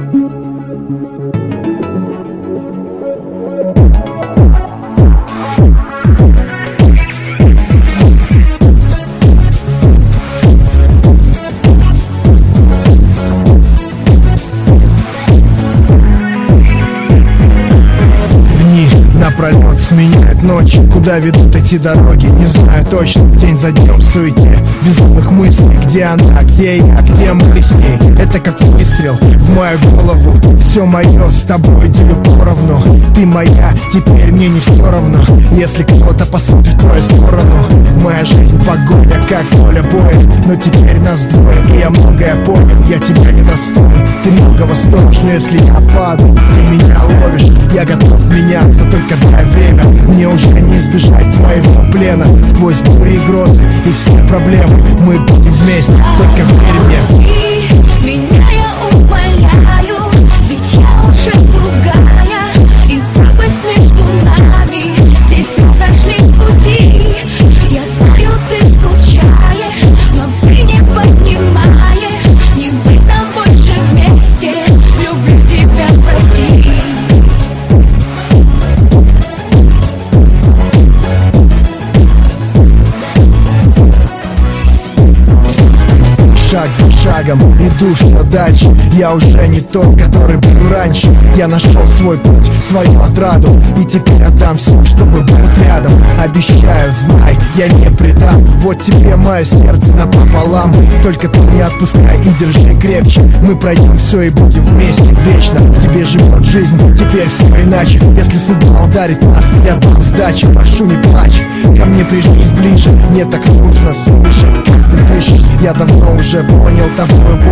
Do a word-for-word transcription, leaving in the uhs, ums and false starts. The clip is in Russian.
Напролет сменяет ночи, куда ведут эти дороги, не знаю точно. День за днем в суете, безумных мыслей. Где она, где я, где мы с ней? Это как выстрел в мою голову. Все мое с тобой делю поровну. Ты моя, теперь мне не все равно, если кто-то посмотрит в твою сторону. Моя жизнь погоня, как поле боя, но теперь нас двое, и я многое понял. Я тебя не достоин, ты многого стоишь, но если я падаю, ты меня ловишь. Я готов меняться, только дай время. Мне уже не избежать твоего плена. Сквозь бури и грозы и все проблемы мы будем вместе, только верь мне. Меня я умоляю, ведь я уже другая, и пропасть между нами здесь разошлись пути. Я знаю, ты скучаешь, но ты не понимаешь, не быть нам больше вместе. Люблю тебя, прости. Шаг за шагом иду все дальше. Я уже не тот, который был раньше. Я нашел свой путь, свою отраду, и теперь отдам все, чтобы быть рядом. Обещаю, знай, я не предам. Вот тебе мое сердце напополам. Только ты не отпускай и держи крепче. Мы пройдем все и будем вместе вечно. В тебе живет жизнь, теперь все иначе. Если судьба ударит нас, я дам сдачи. Прошу, не плачь, ко мне прижмись ближе. Мне так нужно слышать, как ты дышишь. Я давно уже понял, тобой